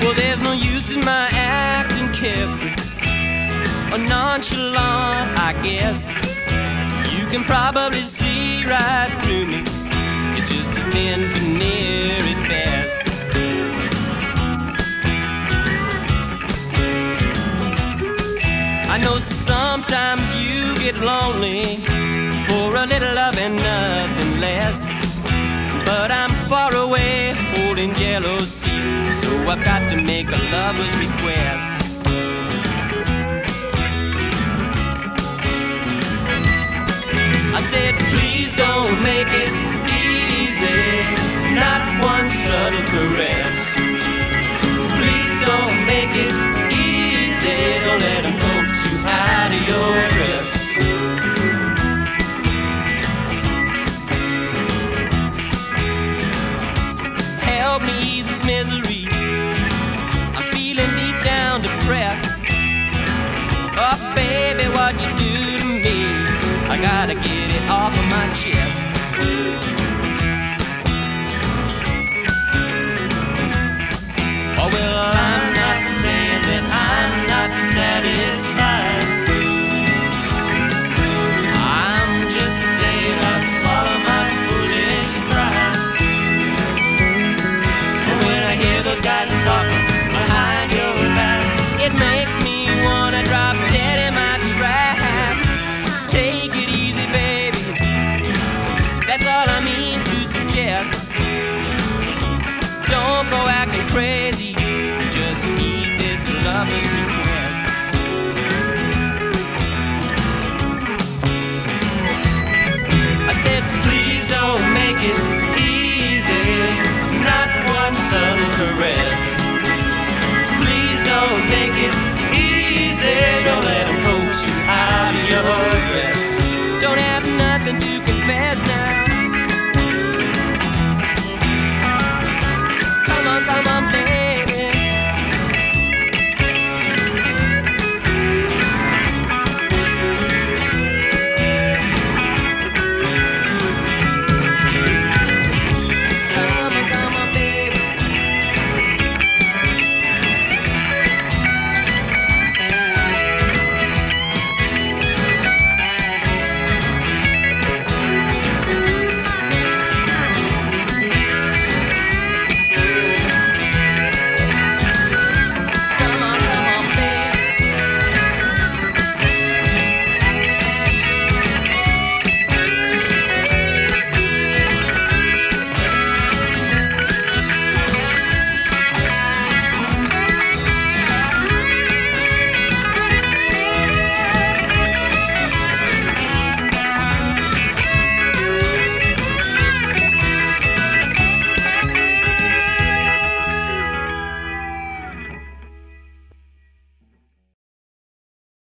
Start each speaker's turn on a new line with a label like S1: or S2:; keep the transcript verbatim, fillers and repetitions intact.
S1: Well, there's no use in my acting carefree or nonchalant, I guess. You can probably see right through me. It's just a thin veneer at best. I know sometimes you get lonely for a little love and nothing less, but I'm far away holding yellow seat, so I've got to make a lover's request. I said, please don't make it easy, not one subtle caress. Please don't make it easy, don't let them go too high to your dress. Help me ease this misery, I'm feeling deep down depressed. Oh baby, what you do to me, I gotta get it off of my chest. Oh well, I'm not saying that I'm not satisfied, I'm just saying I swallow my foolish pride. But when I hear those guys talking behind your back, it makes me wanna drop dead in my tracks. Take it easy, baby, that's all I mean to suggest.